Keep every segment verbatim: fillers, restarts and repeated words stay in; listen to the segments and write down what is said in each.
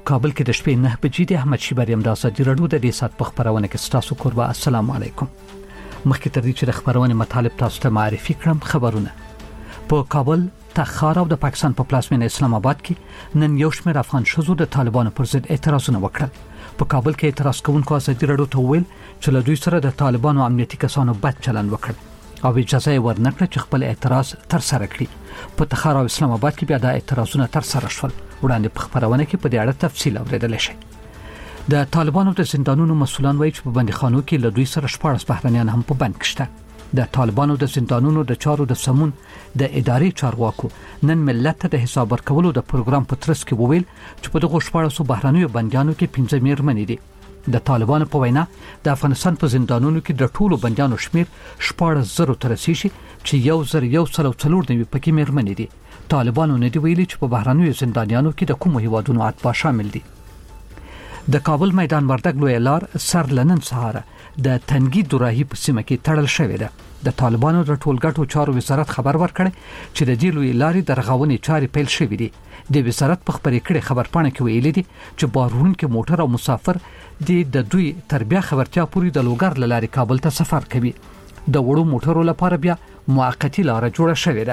کابل کې د شپې نه بجې د احمد شیبر یم د ازادي راډیو د دې سات په خبرونه کې ستاسو کوربه. السلام علیکم. مخکې تر دې چې د خبرونه مطالب تاسو ته معرفي کړم، خبرونه په کابل، تخار او د پاکستان په پلازمینه اسلام آباد کې نن یو شمېر افغان شوزو د طالبانو پر ضد اعتراضونه وکړل. په کابل کې اعتراض کوونکو ازادي راډیو ته ویل چې له دوی سره د طالبانو امنیتي کسانو بد چلند وکړ او اجازه یې ورنکړه چې خپل اعتراض تر سره کړي. په تخار او اسلام آباد کې بیا د اعتراضونه تر سره شول. وړاندې په خبرونه کې په دې اړه تفصیل اوریدل شي. د طالبانو د زندانونو مسولان وایي چې په بندیخانو کې له دوی سره شپږ بهرنیان هم په بند کې شته. د طالبانو د زندانونو د چارو د سمون د ادارې چارواکو نن ملت ته د حساب ورکولو د پروګرام په ترڅ کې وویل چې په دغه شپږ بهرنیو بندیانو کې پنځه میرمنې دي. د طالبانو په وینا د افغانستان په زندانونو کې د ټولو بندیانو شمیر شپږ زره تر رسیدي چې یو زر یو سل څلور نوي پکې میرمنې دي. طالبانو نه دی ویلي چې په بهرنیو زندانیانو کې د کومو هیوادونو اتباع شامل دي. د کابل میدان وردګ لوی لار سر لنن سهار د تنګي دوراهي په سیمه کې تړل شوې ده. د طالبانو د ټولګټو چارو وزارت خبر ورکړی چې د دې لوی لارې د رغونې چارې پیل شوې دي. د وزارت په خبرې کړي خبرپاڼه کې ویلي دي چې بارونکو موټر او مسافر د دوی تر بیا خبرتیا پوری د لوګر لارې کابل ته سفر کوي. د وړو موټرو لپاره بیا موقتی لار جوړه شوې ده.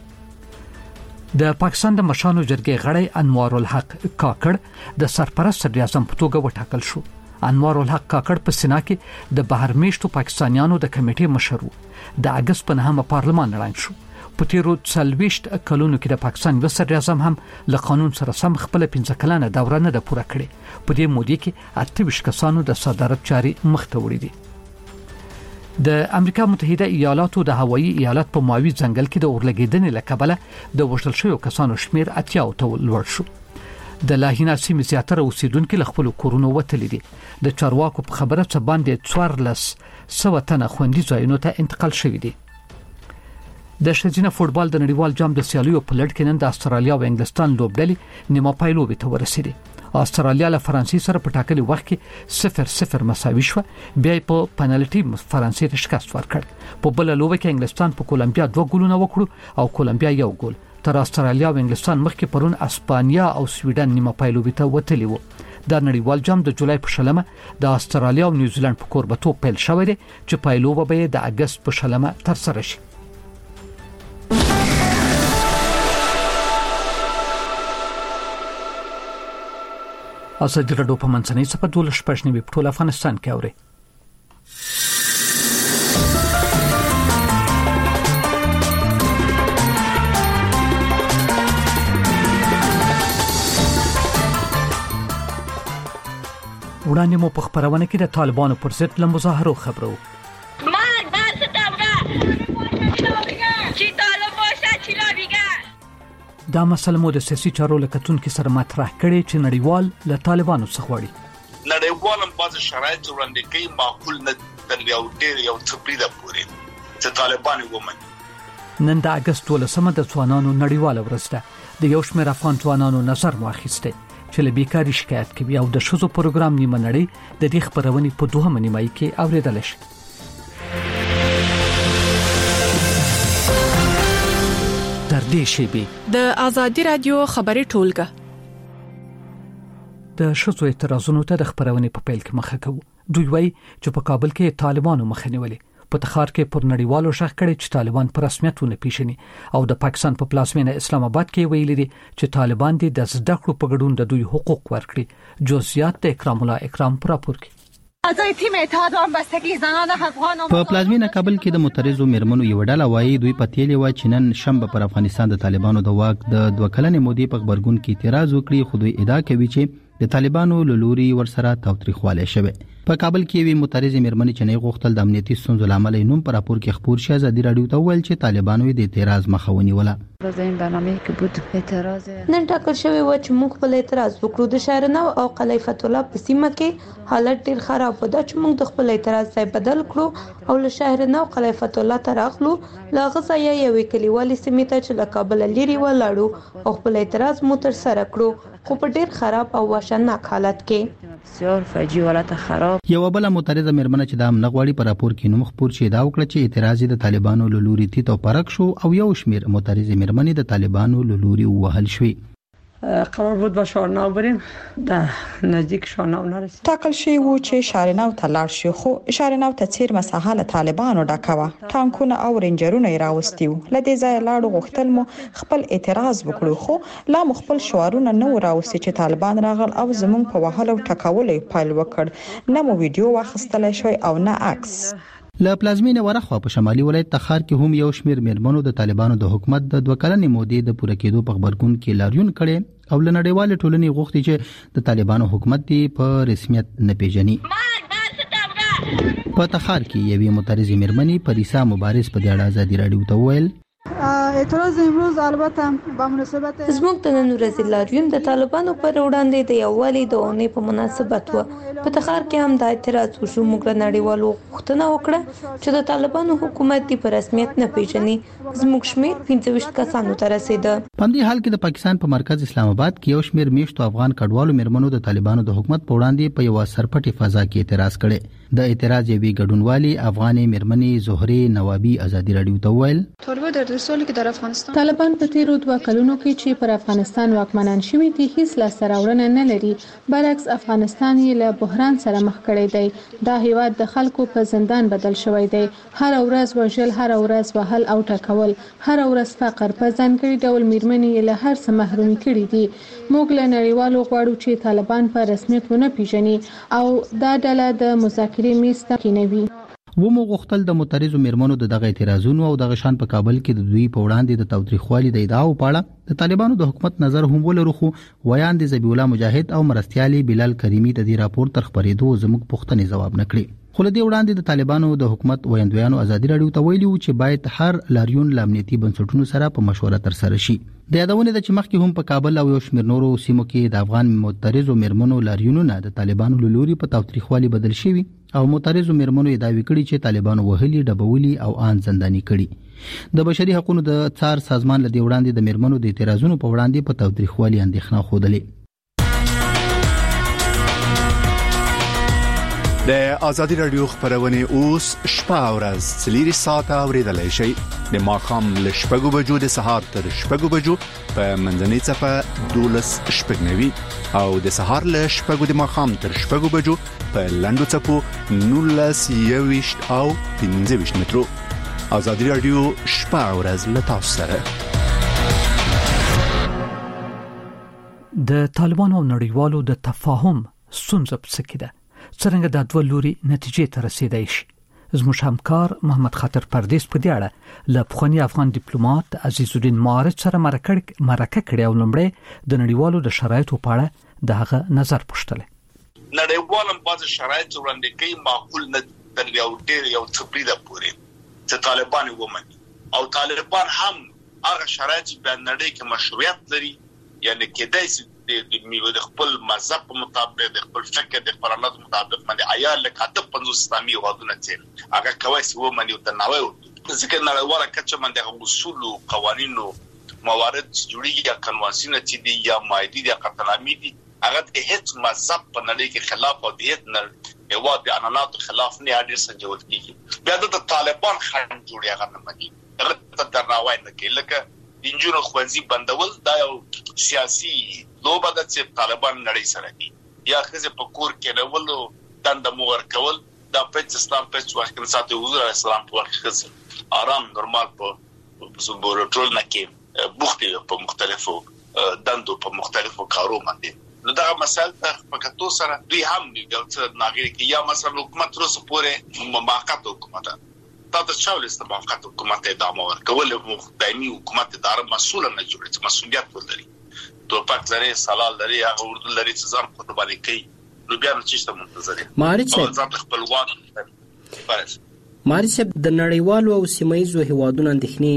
د پاکستان د مشانو جرګې غړی انوار الحق کاکړ د سرپرست صدر اعظم په توګه وټاکل شو. انوار الحق کاکړ په سینا کې د بهرمیشتو پاکستانیانو د کمیټې مشر وو. د اگست په نهمه پارلمان اعلان شو. په تیرو څلويشت کلونو کې د پاکستان د صدر اعظم هم له قانون سره سم خپل پنځه کلنه دوره نه ده پوره کړې. په دې مودې کې اته ویشت کسانو د صدارت چاري مخ ته وړي دي. د امریکا متحده ایالاتو د هوایي ایالت په ماوي ځنګل کې د اورلګیدنې لکبله د وشتل شویو کسانو شمیر اتیا ته لوړ شو. د لاهینا سیمې زیاتره اوسیدونکو له خپل کورونو وتلي دي. د چارواکو په خبره څه باندې څوارلس سوه تنه خوندي ځایونو ته انتقال شوي دي. د ښځینه فوټبال د نړیوال جام د سیالیو په لړ کې نن د استرالیا او انګلستان لوبډلې نیمه پایلوبې ته ورسېدې. استرالیا له فرانسې سره په ټاکلي وخت کې صفر صفر مساوي شو. بیا په پنالټي فرانسې ته شکست ورکړ. په بل لوبه کې انګلستان په کولمبیا دوه ګولونه وکړو او کولمبیا یو ګول. تر استرالیا او انګلستان مخکې پرون اسپانیا او سویډن نیمه پایلوبې ته وتلی وو. د نړیوال جام د جولای په شلمه د استرالیا او نیوزیلند په کوربتوب پیل شوی دی چې پایلوبه به د اگست په شلمه تر سره شي. ازادي راډیو په منځنۍ صفحه دولس شپږ نیمه په ټول افغانستان کې اوري. وړاندې مو په خبرونه کې د طالبانو پر ضد له مظاهرو خبرو. دا مسله مو د سیاسي چارو لکتون کې سره مطرح کړي چې نړیوال له طالبانو څخه غواړي. نړیوال هم بعض شرایط وړاندې کوي معقول نه تر یو ډیر یو څپریده پورې چې طالبان ومني. نن د اگست ولسمه د ځوانانو نړیواله ورځ ده. د یو شمېر افغان ځوانانو نظر واخیسته چې له بیکاری شکایت کوي او د شوزو پروګرام نیمه نړۍ د دې خبرونې په دوهمه نیمه کې اوریدل شي. تر دې شی د ازادي رادیو خبري ټولګه د شوزو اعتراضونو ته د خبرونې په پیل کې مخه کوي. دوی وایي چې په کابل کې طالبانو مخه نیولې. په تخار کې پر نړیوالو شخ کړي چې طالبان پر رسمیتونه پیژني او د پاکستان په پلازمینه اسلام آباد کې ویلي دي چې طالبان دي د زده کړو په ګډون د دوی حقوق ورکړي. جزئیات د اکرام الله اکرام پر راپور کې. په پلازمینه کابل کې د مترزو میرمنو یو ډله وایي دوی په تیلې و چې نن شنبه پر افغانستان د طالبانو د واک د دوه کلنې مودې په خبرګون کې اعتراض وکړي. خو دوی ادعا کوي چې د طالبانو له لوري ورسره تاوتریخوالی شوی. په کابل کې وی مترزه میرمنې چې نه غوښتل د امنیتي ستونزو لامل نوم پر راپور کې خبر شي. ازادي راډیو ته ویل چې طالبانو د اعتراض مخه ونیوله. نن ټاکل شوی و چې موږ خپل اعتراض وکړو. د شهرنو او خلیفۃ الله په سیمه کې حالت ډیر خراب و. دا چې موږ د خپل اعتراض ځای بدل کړو او له شهرنو او خلیفۃ الله ته راغلو. لا غځای یو کلیوالي سیمه ته چې له کابل لري ولاړو او خپل اعتراض مو تر سره کړو. خو په ډیر خراب او وحشتناک حالت کې بسیار فجیع حالت خراب. یو بل مترزه میرمنه چې د امن غواړي پر راپور کې نوم خبر شي دا وکړه چې اعتراض د طالبانو لوري تی تو پرک شو او یو شمیر مترزه میرمنې د طالبانو لوري وهل شوې. قرار بود با شارناو بریم، در نزدیک شارناو نرسید. تاکل شوی و چې شارناو ته لاړ شو، خو شارناو ته چیر مساحه له طالبانو ډکوه، ټانکونه او رینجرونه یې راوستیو. لدې ځای لاړو غوښتل مو خپل اعتراض وکړو، خو لا مخبل شعارونه نه راوستي چې طالبان راغل او زمون په وهلو ټکولو پایل وکړ. نه مو ویډیو واخیستل شوی او نه عکس. له پلازمینه ورخوا په شمالي ولایت تخار کې هم یو شمیر میرمنو د طالبانو د حکومت د دوه کلنې مودې د پوره کېدو په خبرګون کې لاریون کړي او له نړیوال ټولنې غوښتي چې د طالبانو حکومت دی په رسمیت نه پیژني. په تخار کې یوې معترضې میرمنې پریسا مبارز په اړه ازادي راډیو ته وویل اعتراض امروز البته با مناسبت زموږ د نن ورځې لاریون د طالبانو پر وړاندې د یووالي د اونۍ په مناسبت و. په تخار کې هم د اعتراض وشو. موږ له نړیوالو غوښتنه وکړه چې د طالبانو حکومت دی په رسمیت نه پیژني. زموږ شمیر پنځه ویشت کسانو ته رسیده. په دې حال کې د پاکستان په مرکز اسلام آباد کې یو شمیر میشتو افغان کډوالو میرمنو د طالبانو د حکومت په وړاندې په یو سرپټي فضا کې اعتراض کړي. د اعتراض یوې ګډونوالي افغاني میرمنې زهري نوابي ازادي راډیو ته وویل طالبان در سالي کې د افغانستان طالبان په تیرو دوه کلونو کې چې پر افغانستان واکمنان شوي دي هیڅ لاسته راوړنه نه لري. برعکس افغانستان یې له بحران سره مخ کړی دی. دا هیواد د خلکو په زندان بدل شوی دی. هر ورځ وژل، هر ورځ وهل او ټکول، هر ورځ فقر، په ځانګړي ډول میرمنې له هر څه محروم کړي دي. موږ له نړیوالو غواړو چې طالبان په رسمیت ونه پیژني او دا ډله د مذاکرې میز ته کېنوي. و مو غوښتل د معترضو میرمنو د دغه اعتراضونو او دغه شان په کابل کې د دوی په وړاندې د تاوتریخوالي د ادعاو په اړه د طالبانو د حکومت نظر هم ولرو، خو ویان د ذبیح الله مجاهد او مرستيالي بلال کریمی د دې راپور تر خبرېدو زموږ پوښتنې جواب نکړي. خو له دې وړاندې د طالبانو د حکومت ویاندویانو ازادي راډیو ته ویلي چې باید هر لاریون لامنيتي بنسټونو سره په مشوره تر سره شي. د یادونه د چې مخکې هم په کابل او یو شمېر نورو سیمو کې د افغان معترضو میرمنو لاریونونه د طالبانو له لوري په تاوتریخوالي بدل شوي او معترضو میرمنو ادعا وکړي چې طالبانو وهلي، ډبولي او ان زنداني کړي. د بشري حقوقو د څار سازمان له دې وړاندې د میرمنو د اعتراضونو په وړاندې په تاوتریخوالي اندېښنه خوده. د ازادي راډیو خبرونه اوس شپه او ورځ څلوري ساعته اوریدلای شئ. د ماښام له شپږو بجو د سهار تر شپږو بجو په منځنۍ صفه دولس شپږنوي او د سهار له شپږو د ماښام تر شپږو بجو په لنډو څپو نولس یويشت او پنځه ویشت مترو. ازادي راډیو شپه او ورځ له تاسو سره. د طالبانو او نړیوالو د تفاهم ستونزه په کې ده. څنګه د دوه لوري نتیجې ته رسیدای شي. زموږ همکار محمد خاطر پردیس په دې اړه له پخوانی افغان ډیپلوماټ عزیز الدین معارض سره مرکه مرکه کړې او لمړی د نړیوالو د شرایطو په اړه دغه نظر پوښتل. نړیوالم بعض شرایط وړاندې کوي معقول نه تر یو ډیر یو تبلیغ پورې چې طالبان ومني او طالبان هم هغه شرایط په نړۍ کې مشروعیت لري، یعنی کېدای شي د میوه د خپل مذهب په مطابق د خپل فکر د خپل نظر مطابق باندې عیال لکه د پنځوس اسلامي هیوادونو چې هغه کوي چې ومني او تنوع ځکه نړیواله کچه باندې اصول او قوانين او موارد جوړیږي یا کنوانسیون چې دي یا مایدی د قطلامي دي هغه د هیڅ مذهب په نړۍ کې خلاف او د هیڅ هیواد د عنعنات خلاف نه اړ سنجول کیږي. بیا د طالبان خان جوړي هغه نه مګي هغه ته درناوی نه کوي. لکه انجونو خوځي بندول دا یو سیاسي لوبه ده چې طالبان نړۍ سره دي یا خزه په کور کې راولو دند مور کول دا په اسلام په وخت کې ساتي حضور اسلام په وخت کې آرام نورمال په زمبور ټول نه کې بوختي په مختلفو دندو په مختلفو کارو باندې نو دا مسائل په کتو سره دوی هم یو څه ناغیر کې یا مثلا حکومت روس پورې موقت حکومت دا د چاولست موقت حکومت ادامه ورکول او دایمي حکومت اداره مسؤل نه جوړي مسؤلیت ولري تو پاک لري سلال لري هغه اردو لري چې ځان قرباني کوي نو بیا نو چیشته منتظر مارچ ځان خپل وانه فرض مارچ د نړیوالو او سیمایي هیوادونو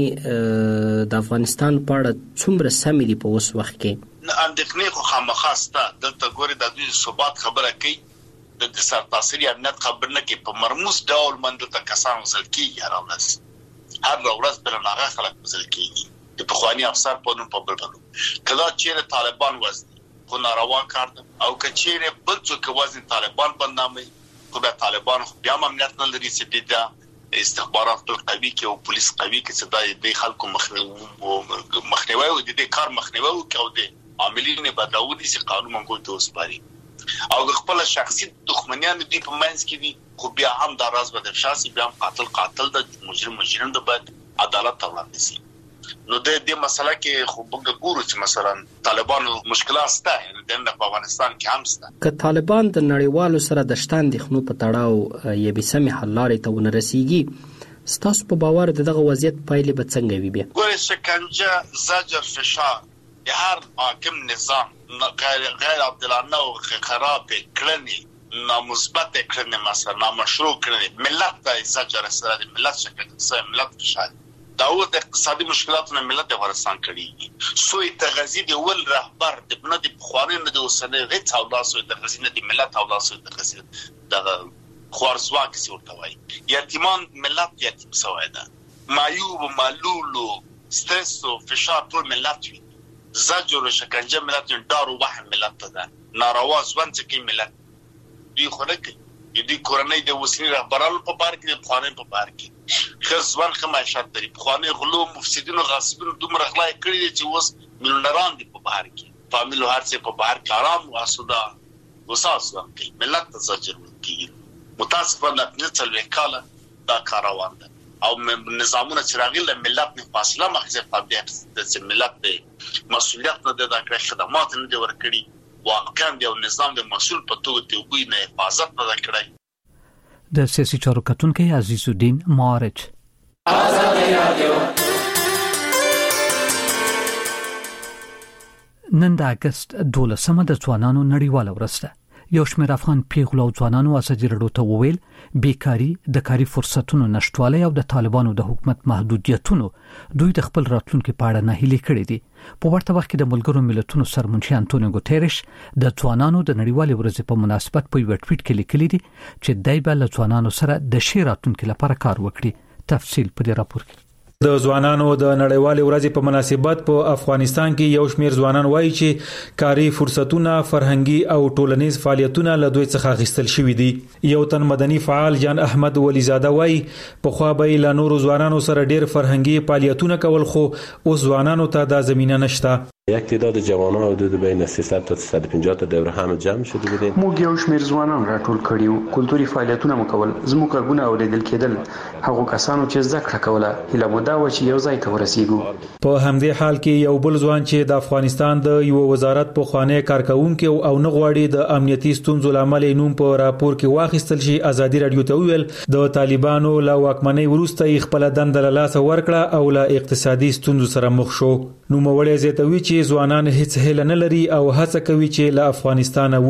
اندېښنې د افغانستان په اړه څومره سمې دي په اوس وخت کې اندېښنې خو خامخاسته دلته ګوري د دوی ثبات خبره کوي د سرتاسري امنیت خبر نه کوي په مرموز ډول منډه ته کسان وصل کیږي راوړل هر ورځ بل نه خلک وصل کیږي د پخوانی افسر په نوم په بلبلو کله چې طالبان وزن خو ناروا کار او کچېره بل څوک وزن طالبان باندې خو به طالبان خو بیا امنیت نه لري چې د استخبارات قوي کې او پولیس قوي کې چې د خلکو مخنیوي او د کار مخنیوي او د عاملین بداودي چې قانون منګول ته وسپاري او خپل شخصي دښمنیان دي په منځ کې دي خو بیا هم د راز بدر شاسي بیا هم قاتل قاتل د مجرم مجرم د بعد عدالت ته وړاندې شي. نو د دې مسله کې خو موږ ګورو چې مثلا طالبانو مشکلات شته د افغانستان کې هم شته. که طالبان د نړیوالو سره د شتان د خنو په تړاو یې به سمې حل لارې ته ونه رسیږي، ستاسو په باور دغه وضعیت پایلې به څنګه وي؟ بیا ګورئ شکنجه، زجر، فشار د هر حاکم نظام غیر غیر عادلانه او خراب کړنې نامثبت کړنې مثلا نامشروع کړنې ملت ته زجر سره د ملت شکنجه ملت فشار دا و د اقتصادي مشکلاتونو ملت افغانستان کړي سوی تغذی دی ول رهبر د بنه د خوانه نه د وسنه غټ او داسو د غزینه د ملت او داسو د غزینه د خوارزواک سی ورته وای یتیمان ملت یتیم سوای ده مایوب مالولو سترس او فشار ټول ملت وي زجر او شکنجه ملت دارو وهم ملت ده ناروا ځوان چې ملت دی خو نه کوي د کورنۍ د وسنی رهبرانو په بار کې د خوانه په بار کې خزوان خماشات لري خوانه غلو مفسدين او غاصبين دومره غلای کړی چې اوس مليونران دي په بار کې فامیلو هر څه په بار کې آرام او اسوده وساس کوي ملت ته زجر ورکړي. متاسفانه په څل وکاله دا کاروان ده او نظامونه چې راغلي له ملت نه فاصله مخزه په د ملت د مسؤلیت نه د خدمات نه دی ورکړي واقعا د نظام د مسؤل په توګه ته وګړي نه حفاظت نه کړی. د سیاسي چارو کتونکو عزیز الدین معارج نن د اگست دولسمه د ځوانانو نړیواله ورځ ده. یو شمېر افغان پیغلو او ځوانانو ازادي راډیو ته وویل بیکاری، د کاري فرصتونو نشټوالی او د طالبانو د حکومت محدودیتونو دوی د خپل راتلونکي په اړه ناهیلي کړي دي. په ورته وخت کې د ملګرو ملتونو سرمنشي انټونیو ګوتيريش د ځوانانو د نړیوالې ورځې په مناسبت په یو ټویټ کې لیکلي دي چې دای به له ځوانانو سره د ښې راتلونکي لپاره کار وکړي. تفصیل په دې راپور کې. د ځوانانو د نړیوالې ورځې په مناسبت په افغانستان کې یو شمېر ځوانان وایي چې کاري فرصتونه، فرهنګي او ټولنیز فعالیتونه له دوی څخه اخیستل شوي دي. یو تن مدني فعال جان احمد ولیزاده وایي په خوا به له نورو ځوانانو سره ډېر فرهنګي فعالیتونه کول خو اوس ځوانانو ته دا زمینه نشته. یک تعداد جوانان حدود بین سیصد تا سیصد و پنجاه تا دوره هم جمع شده بودیم. موږ یو شمېر ځوانان راټول کړیو، کلتوري فعالیتونه مو کول، زموږ غږونه اوریدل کېدل. هغه کسانو چې زده کړه کوله هیله مو دا و چې یو ځای ته ورسیږو. په همدې حال کې یو بل ځوان چې د افغانستان د یو وزارت په خوانې کارکونکو او نه غواړي د امنیتي ستونزو لامل نوم په راپور کې واخیستل شي ازادي راډیو ته ویل د طالبانو له واکمنۍ وروسته خپل دند له لاس ورکړه او له اقتصادي ستونزو سره مخ شو. نو مولې زیاتوي چې ځوانان هیڅ هیله نه لري او هڅه کوي چې له افغانستانه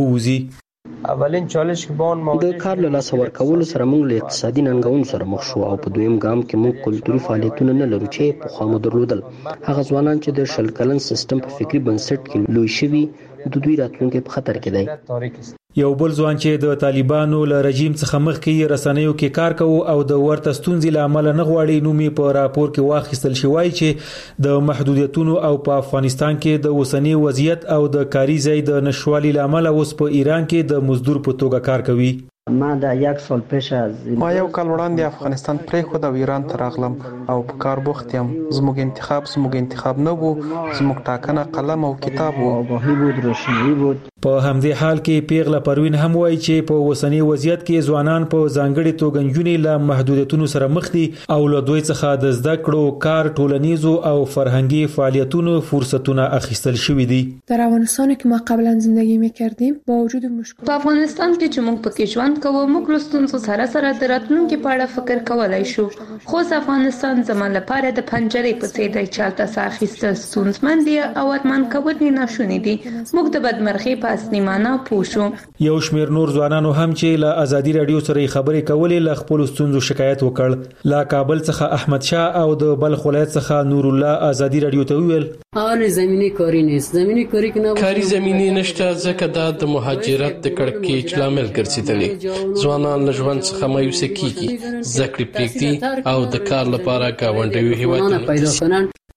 ووځي. اولین چالش کې بون مو د کار له لاس ورکول سره موږ له اقتصادي ننګونو سره مخ شو او په دویم ګام کې موږ کلتوري فعالیتونه نه لرو چې په خامو درلودل. هغه ځوانان چې د شل کلن سیستم په فکری بنسټ کې لوی شوي د دوی راتلونکي په خطر کې دی. یو بل ځوان چې د طالبانو له رژیم څخه مخکې رسنیو کې کار کوي او د ورته ستونزې لامل نه غواړي نومي په راپور کې واخیستل شوی چې د محدودیتونو او په افغانستان کې د اوسنی وضعیت او د کاري ځای د نشوالي لامل اوس په ایران کې د مزدور په توګه کار کوي. ما دا یک سال پیش از ما یو کال وړاندې افغانستان پرې خو د ایران ته راغلم او په کار بوخت یم. زموږ انتخاب زموږ انتخاب نه وو، زموږ ټاکنه قلم او کتاب وو. آگاهی بود، روشنایی بود. په همدې حال کې پیغله پروین هم وایي چې په اوسنی وضعیت کې ځوانان په ځانګړي توګه نجونې له محدودیتونو سره مخ دي او له دوی څخه د زده کړو، کار، ټولنیزو او فرهنګي فعالیتونو فرصتونه اخیستل شوي دي. در افغانستان که ما قبلا زندگی می‌کردیم با وجود مشکلات په افغانستان کې چې موږ پکې ژوند کوو موږ له ستونزو سره سره د راتلونکي په اړه فکر کولای شو. خو افغانستان زموږ لپاره د پنجرې په څیر دی چې هلته څه اخیستل ستونزمن دي او ارمان کول یې ناشوني دي. موږ د بدمرغۍ په اصلي معنا پوه شو. یو شمېر نور ځوانانو هم چې له ازادي راډیو سره خبرې کولې له خپل ستونزو شکایت وکړ. له کابل څخه احمد شاه او د بلخ ولایت څخه نور الله ازادي راډیو ته ویل آن زمینی کاری نیست. زمینی کاری که نباشه کاری زمینی نشته ځکه دا د مهاجرت د کړکېچ لامل ګرځېدلی. ځوانان له ژوند څخه مایوسه کیږي، زده کړې پرېږدي او د کار لپاره ګاونډیو هیوادونو ته ځي.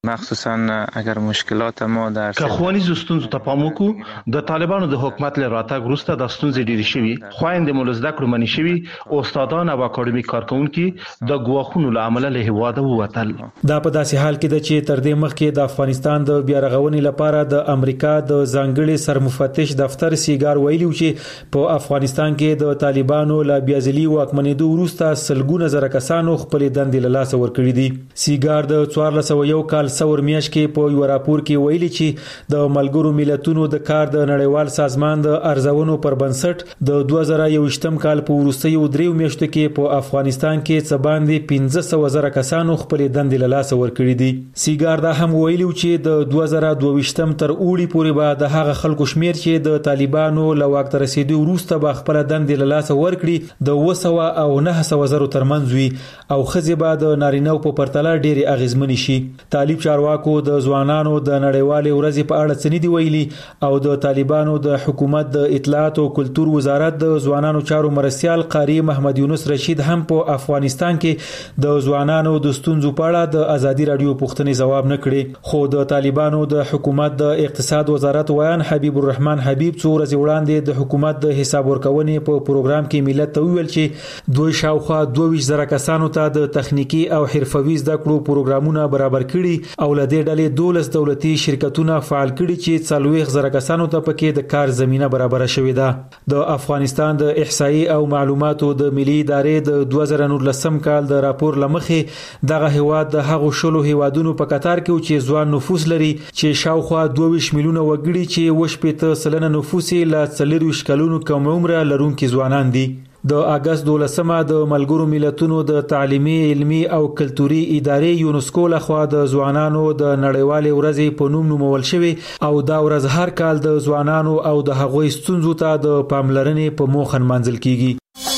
مخصوصا اگر مشکلات ما در که ښوونیزو ستونزو ته پام وکړو. د طالبانو د حکومت له راتګ وروسته د ستونزې ډېرې شوي، خویندې مو له زده کړو منې شوي، استادان او اکاډمیک کارکونکي د ګواښونو له امله له هېواده ووتل. دا په داسې حال کې ده چې تر دې مخکې د افغانستان د بیا رغونې لپاره د امریکا د ځانګړي سرمفتش دفتر سیګار ویلي و چې په افغانستان کې د طالبانو له بیا ځلي واکمنېدو وروسته سلګونه زره کسانو خپلې دندې له لاسه ورکړي دي. سیګار د څوارلس سوه یو کال سور میاشت کې په یو راپور کې ویلي چې د ملګرو ملتونو د کار د نړیوال سازمان د ارزونو پر بنسټ د دوه زره یوویشتم کال په وروستیو دریو میاشتو کې په افغانستان کې څه باندې پنځه سوه زره کسانو خپلې دندې له لاسه ورکړي دي. سیګار دا هم ویلي چې د دوه زره دوه ویشتم تر اوړي پورې به د هغه خلکو شمیر چې د طالبانو له واک ته رسیدو وروسته به خپله دندې له لاسه ورکړي د اوه سوه او نهه سوه زرو ترمنځ وي او ښځې به د نارینه‌و په پرتله ډېرې اغېزمنې شي. طالب چارواکو د ځوانانو د نړیوالې ورځې په اړه څه نه دي ویلي او د طالبانو د حکومت د اطلاعات او کلتور وزارت د ځوانانو چارو مرستیال قاری محمد یونس رشید هم په افغانستان کې د ځوانانو د ستونزو په اړه د ازادي رادیو پوښتنې ځواب نه کړي. خو د طالبانو د حکومت د اقتصاد وزارت ویان حبیب الرحمن حبیب څو ورځې وړاندې د حکومت د حساب ورکونې په پروګرام کې ملت ته وویل چې دوی شاوخوا دوه ویشت زره کسانو ته د تخنیکی او حرفوي زده کړو پروګرامونه برابر کړي او له دې ډلې دولس دولتي شرکتونه فعال کړي چې څلوېښت زره کسانو ته پکې د کار زمینه برابره شوې ده. د افغانستان د احصایي او معلوماتو د ملي ادارې د دوه زره نولسم کال د راپور له مخې دغه هیواد د هغو شلو هیوادونو په کتار کې چې ځوان نفوس لري چې شاوخوا دوه ویشت میلیونه وګړي چې اوه شپېته سلنه نفوس یې له څلرویشت کلونو کم عمره لرونکي ځوانان دي. د اگست دولسمه د ملګرو ملتونو د تعلیمي علمي او کلتوري ادارې یونسکو لخوا د ځوانانو د نړیوالې ورځې په نوم نومول شوی او دا ورځ هر کال د ځوانانو او د هغوی ستونزو ته د پاملرنې په موخه نمانځل کیږي.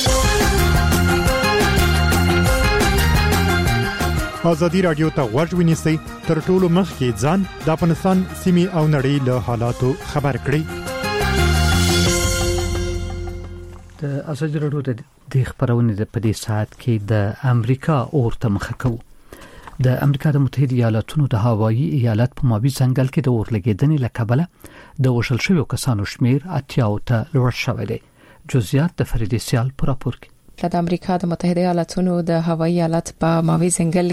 ازادي رادیو ته غوږ ونیسئ، تر ټولو مخکې ځان د افغانستان سیمې او نړۍ له حالاتو خبر کړئ. د ازادي رادیو د دې خبرونه په دې ساعت کې د امریکا اورته مخه کوو. د امریکا د متحده ایالاتونو د هوایي ایالت په مابي ځنګل کې د اور لګیدنې له کبله د وشل شویو کسانو شمیر اتیاو ته لوړ شوی دی. جزئیات د فریدې سیال په راپور کې. د امریکا د متحده ایالاتونو د هوایي ایالت په ماوی ځنګل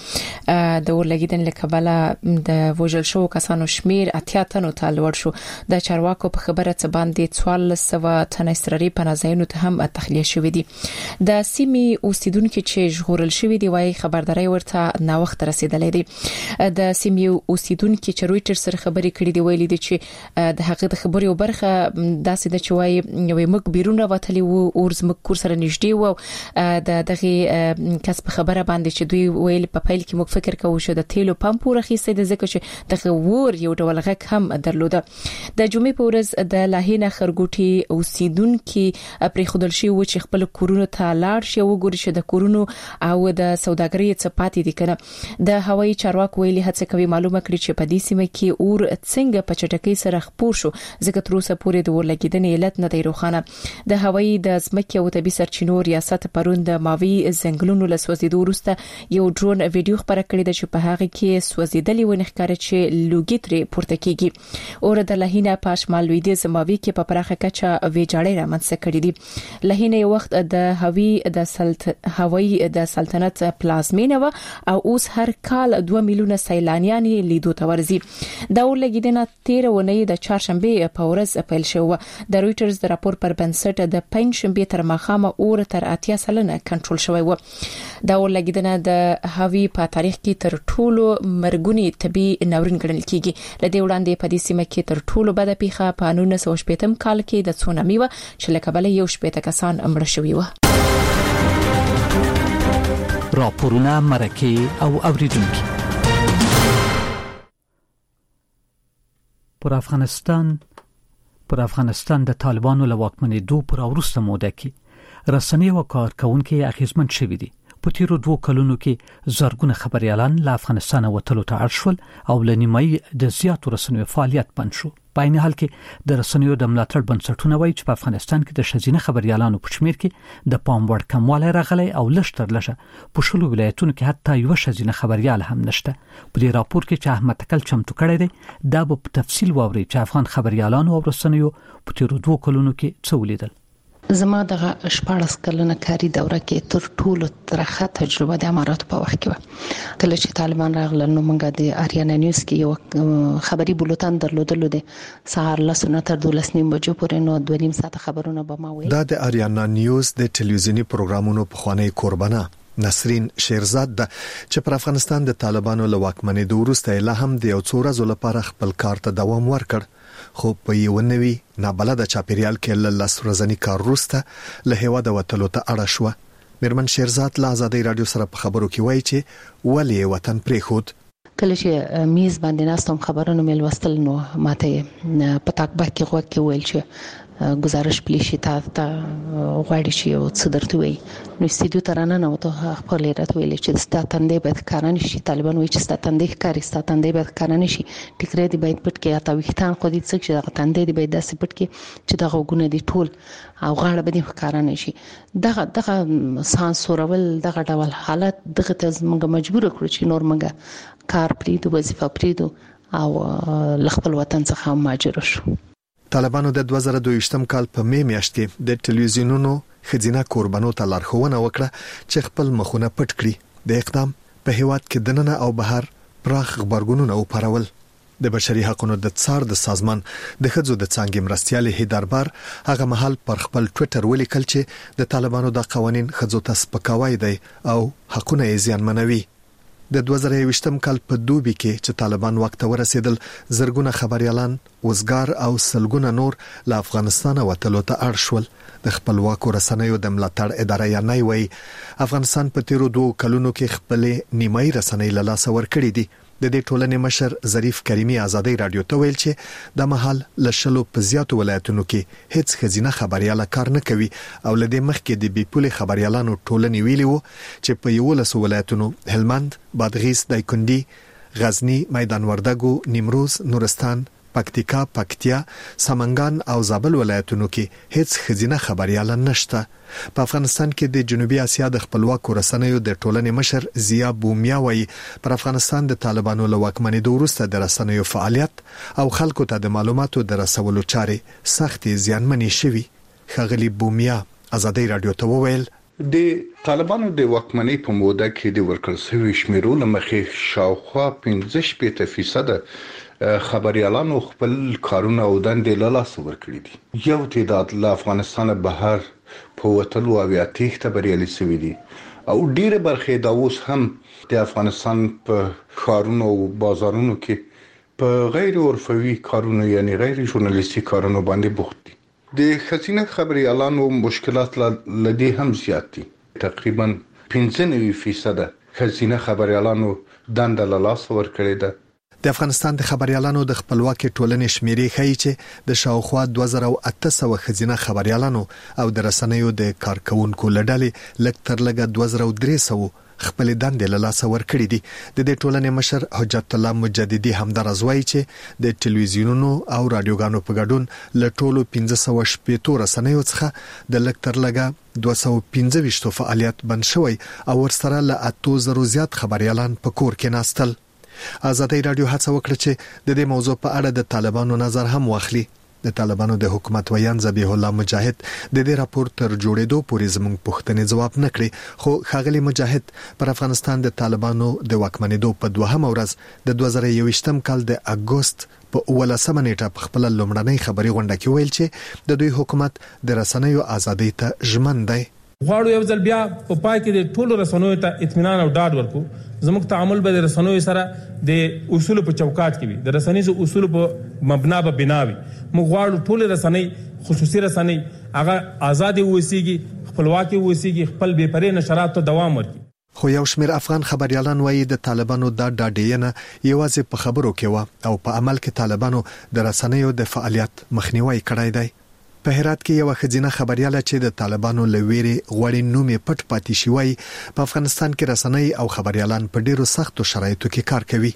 کې د اور لګیدنې له کبله د وژل شوو کسانو شمیر اتیا تنو ته لوړ شو. د چارواکو په خبره څه باندې څوارلس سوه تنه استراري پناهځایونو ته هم تخلیه شوې دي. د سیمې اوسیدونکو چې ژغورل شوې دي وايي خبرداري ورته نا وخت رسیدلې دي. د سیمې اوسیدونکو چې رويټر سره خبرې کړې دي ویلي دي چې د هغه د خبرې برخه داسې د چوي یوې مګ بیرون راوتلی وو اور زمک کور سره نږدې او د دغه کس په خبره باندې چې دوی ویل په پیل کې موږ فکر کوو چې د تیلو پمپ ورخیسته د ځکه چې دغه ور یو ډول غک هم درلوده. د جمعې په ورځ د لاهینه خرګوټي اوسیدونکو پرې خودل شي و چې خپل کورونو ته لاړ شي وګوري چې د کورونو او د سوداګرۍ څخه پاتې دي کنه. د هوایي چارواکو ویلي هڅه کوي معلومه کړي چې په دې سیمه کې اور څنګه په چټکۍ سره خپور شو ځکه تر اوسه پورې د اور لګیدنې علت نه دی روښانه. د هوایي د ځمکې او طبي سرچینو ریاست پرون د ماوی ځنګلونو له سوځیدو وروسته یو ډرون ویډیو خبره کړې ده چې په هغه کې سوځیدلې ونې ښکاري چې لوګي ترې پورته کیږي. اور د لهینه په شمال لویدیځ ماوی کې په پراخه کچه ویجاړې رامنځته کړې دي. لهینه یو وخت د هوی د سلط هوایي د سلطنت پلازمینه و او اوس هر کال دوه میلیونه سیلانیان لیدو ته ورځي. دا اور لګیدنه تیر ونې د چهارشنبه په ورځ پیل شو. د رويټرز د راپور پر بنسټ د پنځشنبه تر ماښامه اور تر اتیا سلنه کنټرول شوی و. دا اور لګیدنه د هوی په تاریخ کې تر ټولو مرګونی طبي ناورین ګڼل کیږي. لدې وړاندې په دې سیمه کې تر ټولو بده پیښه په نولس سوه شپږم کال کې د تسونامي و چې له کبله یو شپږ کسان مړه شوي و. راپورونه مرکه او اوریدونکو پر افغانستان پر افغانستان د طالبانو له واکمنېدو پر وروسته موده کې رسنۍ او کارکونکو اخیزمن شوي دي. په تیرو دوه کلونو کې زرګونه خبريالان له افغانستان وتلو ته اړ شول او لنیمای د زیاتو رسنیو فعالیت بند شو. په عین حال کې د رسنیو د ملاتړ بنسټونه وایي چې په افغانستان کې د شزینه خبريالانو په شمیر کې د پام وړ کموالی راغلی او لشتر لشه په شلو ولایتونو کې حتی یو شزینه خبريال هم نشته. په دې راپور کې چې احمد تکل چمتو کړی دی دا په تفصیل واوري چې افغان خبريالانو او رسنیو په تیرو دوه کلونو کې څه ولیدل. زما دغه شپږ کلنه کاری دوره کې تر ټولو ترخه تجربه د اماراتو په وخت کې و. کله چې طالبان راغلل نو موږ د آریانا نیوز کې یو خبري بولتن درلودل د سهار لسنه تر دولس نیم بجو پورې نو دوه نیم ساعت خبرونه به ما وي. دا د آریانا نیوز د ټلویزیونی پروګرامونو په خوانی قربانه نسرین شیرزاد ده چې پر افغانستان د طالبانو له واکمنۍ وروسته لا هم د یو څو ورځې لپاره خپل کار ته دوام ورکړ، خو په یو نوي نابلده چاپیریال کې له لاس ورځنی کار وروسته له هیواده وتلو ته اړه شو. میرمن شیرزاد له آزادۍ رادیو سره په خبرو کې وایي چې ولې وطن پریخود. کله چې میز باندې ناستم خبرونه مې لوستل نو ماته په تاکبه کې غوږ کې ویل چې گزارش پلیشي تا ته غواړي چې یو څه درته وي. نو استودیو ترانه نو ته خپل راته ویل چې ستاتندې به کاران شي. طالبان وایي چې ستاتندې کاری ستاتندې به کاران شي. ټیکرې دی باید پټ کې اته وختان خو دې څه چې ستاتندې دی باید داسې پټ کې چې دغه غونه دی ټول او غاړه به دې کاران شي. دغه دغه سانسورول دغه ډول حالت دغه ته موږ مجبور کړو چې نور موږ کار پریدو وظیفه پریدو او خپل وطن څخه مهاجر شو. طالبانو د دوه زره دوه کال په می میاشت کې د ټلویزیونونو خزینه قربانو ته لارښوونه وکړه چې خپل مخونه پټ کړي. د اقدام په هیواد کې دننه او بهر پراخ خبرګونونه او پرول. د بشري حقوقو د څار د سازمان د خځو د څنګه مرستيالي هیدربار هغه محل پر خپل ټوئیټر ولیکل چې د طالبانو د قوانين خځو ته سپکاوی دی او حقونه یې زیانمنوي. د دوه زره یوویشتم کال په دوبي کې چې طالبان وخت ورسېدل زرګونه خبريالان وزګار او سلګونه نور له افغانستان وتلو ته اړ شول. د خپلواکو رسنیو د ملاتړ ادارې یا نه وي افغانستان په تیرو دوه کلونو کې خپل نیمایي رسنۍ له لاس ورکړې دي. د دې ټولنې مشر ظریف کریمی آزادۍ رادیو ته ویل چې د محل لشلو په زیاتو ولایتونو کې هیڅ خزینه خبرياله کار نه کوي او لدې مخکې د بیپولي خبريالانو ټولنې ویلي وو چې په یو لس ولایتونو هلمند، بادغیس، دایکندي، غزنی، میدان وردګو، نیمروز، نورستان، پکتیکا، پکتیا، سمنګان او زابل ولایتونو کې هیڅ خزینه خبرياله نشته. په افغانستان کې د جنوبي اسیا د خپلواکو رسنیو د ټولنې مشر زیا بومیا وایي پر افغانستان د طالبانو له واکمنۍ وروسته د رسنیو فعالیت او خلکو ته د معلوماتو د رسولو چارې سختي زیانمنې شوي. خغلی بومیا آزادۍ رادیو ته وویل د طالبانو د واکمنۍ په موده کې د ورکړل شوی شمیرو لمخې شاوخوا پنځه فیصد خبريالانو خپل کارونه او دندې له لاس ورکړي دي. یو تعداد له افغانستان بهر په وتلو او تېښته بریالي شوي دي او ډېر برخه دا اوس هم د افغانستان په ښارونو او بازارونو کې په غیر عرفوي کارونو یعنی غیر ژورنالیستي کارونو باندې بوخت دي. د خزینه خبريالانو مشکلات لدی هم زیات دي. تقریبا پنځه فیصد خزینه خبريالانو دنده له لاس ورکړي ده. د افغانستان د خبريالانو د خپلواکي ټولنې شمیرې ښیي چې د شاوخوا دوه زره اته سوه خزینه خبريالانو او د رسنیو د کارکونکو لړلې لږ تر لږه دوه زره درې سوه خپل دندې له لاس ورکړي دي. د دې ټولنې مشر حجت الله مجددي همدارز وایي چې د ټلویزیونونو او رادیوګانو په ګډون له ټولو پنځه سوه شپږ رسنیو څخه د لږ تر لږه دوه سوه پنځه فعالیت بند شوی او ورسره له اته زره زیات خبريالان په کور کې ناستل. آزادۍ رادیو هڅه وکړه چې د دې موضوع په اړه د طالبانو نظر هم واخلي. د طالبانو د حکومت ویان ذبیح الله مجاهد د دې راپور تر جوړېدو پورې زموږ پوښتنې ځواب نه کړي، خو ښاغلي مجاهد پر افغانستان د طالبانو د واکمنېدو په دوهمه ورځ د دوه زره یوویشتم کال د اګوست په ولسمه نیټه په خپل لومړنۍ خبري غونډه کې ویل چې د دوی حکومت د رسنیو ازادۍ ته ژمن دی. غواړو یو ځل بیا په پای کې د ټولو رسنیو ته اطمینان او ډاډ ورکو. زموږ تعامل به د رسنیو سره د اصول په چوکاټ کې وي، د رسنیو اصول په مبنا به بناوي. موږ غواړو ټول رسنۍ خصوصي رسنۍ هغه آزاد وسیږي، خپلواکي وسیږي، خپل بې پرې نشرات ته دوام ورکړي. خو یو شمېر افغان خبريالان وایي د طالبانو دا ډاډینه یوازې په خبرو کې و او په عمل کې طالبانو د رسنیو د فعالیت مخنیوي کړی دی. په هرات کې یو خزینه خبرياله چې د طالبانو لويري غوړي نومې پټ پاتې شوی په افغانستان کې رسنۍ او خبريالان په ډیرو سختو شرایطو کې کار کوي.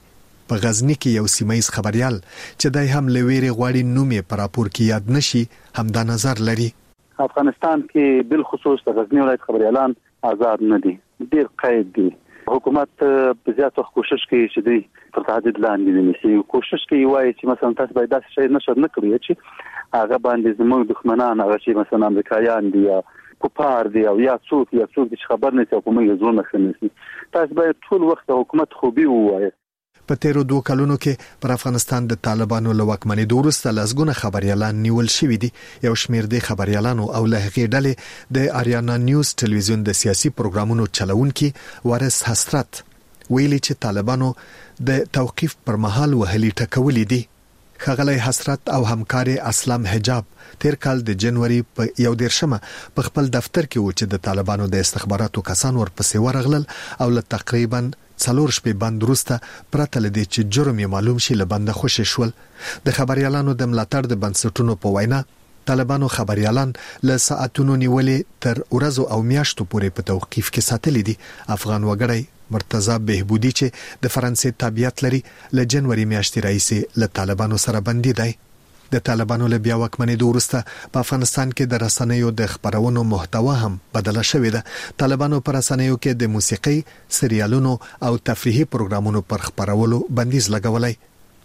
په غزنی کې یو سیمایي خبريال چې دای هم لويري غواړي نوم یې پر راپور کې یاد نشي همدا نظر لري. افغانستان کې بل خصوص د غزنی ولایت خبريالان آزاد نه دي، ډیر قید دي. حکومت په زیاته کوشش کوي چې دوی پر تهدید لاندې ونیسي. کوشش کوي وایي چې مثلا تاسو باید داسې شی نشر نه کړئ چې هغه باندې زموږ دښمنان هغه چې مثلا امریکایان دي یا کوپار دی او یا څوک یا څوک چې خبر نه چې کومه یو ځونه خنسي. تاسو باید ټول وخت حکومت خوبي ووایي. په تیرو دوه کلونو کې پر افغانستان د طالبانو له واکمنۍ وروسته لسګونه خبريالان نیول شوي دي. یو شمېر د خبريالانو او له هغې ډلې د آریانا نیوز ټلویزیون د سیاسي پروګرامونو چلوونکي وارث حسرت ویلي چې طالبانو د توقيف پر مهال وهلي ټکولې دي. خغلی حسرت او همکاري اسلام حجاب تیر کال د جنوري په یو دیرشمه په خپل دفتر کې و چې د طالبانو د استخباراتو کسان ورپسې ورغلل او له تقریبا څلور شپې بند وروسته پرته لدې چې جرم یې معلوم شي له بنده خوشي شول. د خبريالانو د ملاتړ د بنسټونو په وینا طالبانو خبريالان له ساعتونو نیولې تر ورځو او میاشتو پورې په توقيف کې ساتلې دي. افغان وګړی مرتضی بهبودی چې د فرانسې تابعیت لري له جنوري میاشتې راهیسې له طالبانو سره بندي دی. د طالبانو له بیا واکمنۍ وروسته په افغانستان کې د رسنیو د خبرونو محتوا هم بدله شوې ده. طالبانو پر رسنیو کې د موسیقي، سریالونو او تفریحي پروګرامونو پر خبرولو بندیز لګولای.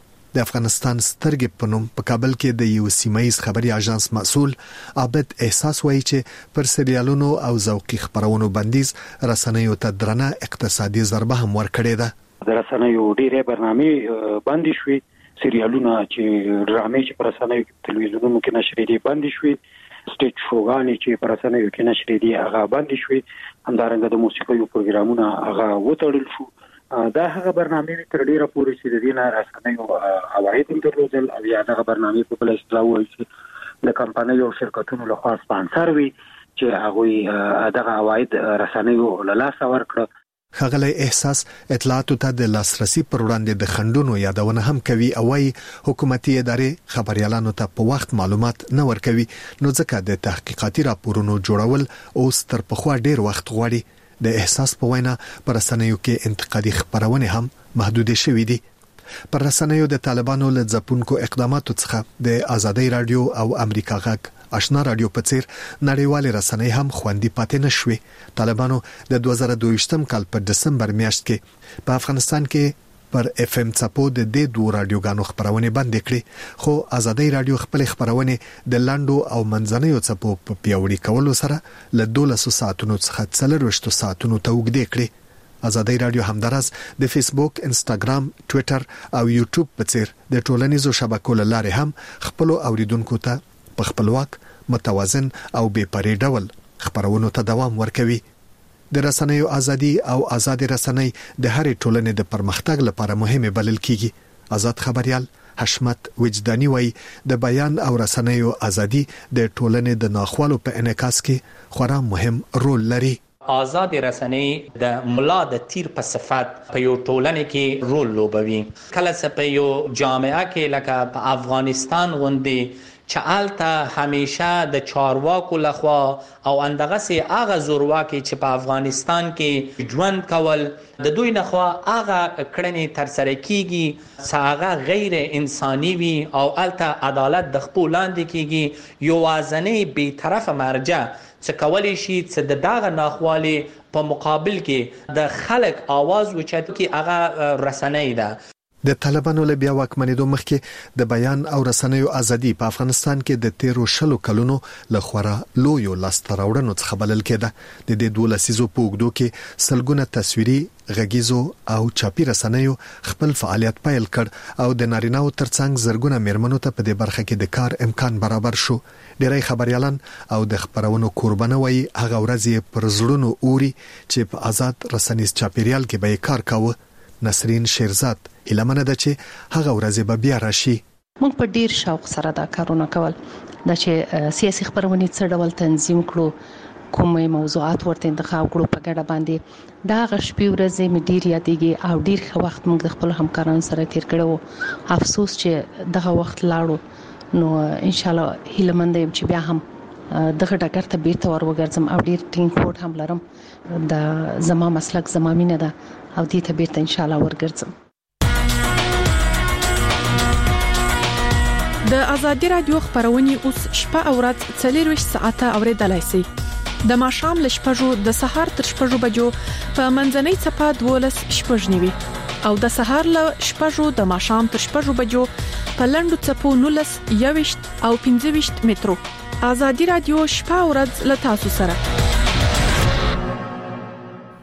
د افغانستان سترګې په نوم په کابل کې د یو سیمایي خبري اژانس مسؤل عابد احساس وایي چې پر سریالونو او ذوقي خبرونو بندیز رسنیو ته درنه اقتصادي ضربه هم ورکړې ده. د رسنیو ډېرې برنامې بندي شوې، سریالونه چې ډرامې چې پر رسنیو تلویزیونونو کې نشر دي بندي شوې، سټیج شوګانې چې پر رسنیو کې نشر دي هغه بندي شوې، همدارنګه د موسیقي پروګرامونه هغه وتړل شو. دا هغه برنامې تر ډیره پورې چې د دینه رسنیو عواید هم درلودل او یا دغه برنامې په بل اصطلاح وایي چې د کمپنیو او شرکتونو له خوا سپانسر وي چې هغه دغه عواید رسنیو له لاسه ورکړه. خغلی احساس اطلاعاتو ته د لاسرسي پر وړاندې د خندونو یادونه هم کوي او وايي حکومتي ادارې خبريالانو ته په وخت معلومات نه ورکوي، نو ځکه د تحقیقاتي راپورونو جوړول اوس تر پخوا ډیر وخت غواړي. د احساس په وینا پر رسنیو کې انتقادي خبرونه هم محدود شوي دي. پر رسنیو د طالبانو له ځپونکو اقداماتو څخه د ازادي رادیو او امریکا غږ آشنا رادیو په څیر نړیوال رسنۍ هم خوندي پاتې نشوي. طالبانو د دوه زره دوه کال په دسمبر میاشت کې په افغانستان کې پر اف ام څپو د دې دوه رادیوګانو خبرونه بند کړې، خو ازادي رادیو خپل خبرونه د لاندو او منځنیو څپو په پیوړی کولو سره له دولس ساعتونو څخه څلور ساعتونو ته وګړي کړې. ازادي رادیو همدارس د فیسبوک، انستګرام، ټوئیټر او یوټیوب په څیر د ټولنیزو شبکو لارې هم خپل اوریدونکو ته په خپلواک، متوازن او بې پرې ډول خبرونو ته دوام ورکوي. د رسنیو ازادي او آزاد رسنۍ د هرې ټولنې د پرمختګ لپاره مهمه بلل کیږي. آزاد خبريال حشمت وجداني وایي د بیان او رسنیو ازادي د ټولنې د ناخوالو په انعکاس کې خورا مهم رول لري. آزاد رسنۍ د ملا د تیر په صفت په یو ټولنه کې رول لوبوي. کله چې په یو جامعه کې لکه په افغانستان غوندي چالته همیشه د چارواکو لخوا او اندغه سي اغه زورواکي چې په افغانستان کې ژوند کول د دوی لخوا اغه کړنې تر سره کیږي ساغه غیر انساني وي او الته عدالت د خپل لاندې کیږي. یو وازنې به طرف مرجع چې کولی شي چې د داغه ناخوالي په مقابل کې د خلک आवाज وچت کی هغه رسنۍ ده. د طالبانو له بیا واکمنېدو مخکې د بیان او رسنیو ازادي په افغانستان کې د تیرو شلو کلونو له خورا لویو لاسته راوړنو څخه بلل کېده. د دې دوه لسیزو په اوږدو کې سلګونه تصویري، غږیزو او چاپي رسنیو خپل فعالیت پیل کړ او د نارینه‌و ترڅنګ زرګونه میرمنو ته په دې برخه کې د کار امکان برابر شو. ډېری خبريالان او د خبرونو قربانه وي هغه ورځې پر زړونو اوري چې په آزاد رسنیز چاپیریال کې به کار کاوه. نسرین شیرزاد هیلمنه ده چې هغه ورځ به بیا راشي. موږ په ډیر شوق سره دا کارونه کول، دا چې سیاسي خبرونه څه ډول تنظیم کړو، کومه موضوعات ورته انتخاب کړو په ګډه باندې. دا غشپې ورځې مې ډیر یادېږي او ډیر ښه وخت موږ د خپل همکارانو سره تیر کړو. افسوس چې دغه وخت لاړو، نو ان شاء الله هیلمنده يم چې بیا هم دغه ډګر ته بیرته ور وګرځم او ډیر ټینګ کوټ هم لرم. دا زما مسلک زما مینه ده او دې ته بیرته ان شاء الله ورګرځم. د ازادي رادیو خبرونه اوس شپه او ورځ څلور ساعته اوریدلای شئ. د ماښام ل شپږو د سهار تر شپږو بجو په منځنۍ چپه دولس شپږ نیوي او د سهار ل شپږو د ماښام تر شپږو بجو په لندو چپو نولس یويشت او پنځه ویشت مترو. ازادي رادیو شپه او ورځ ل تاسو سره.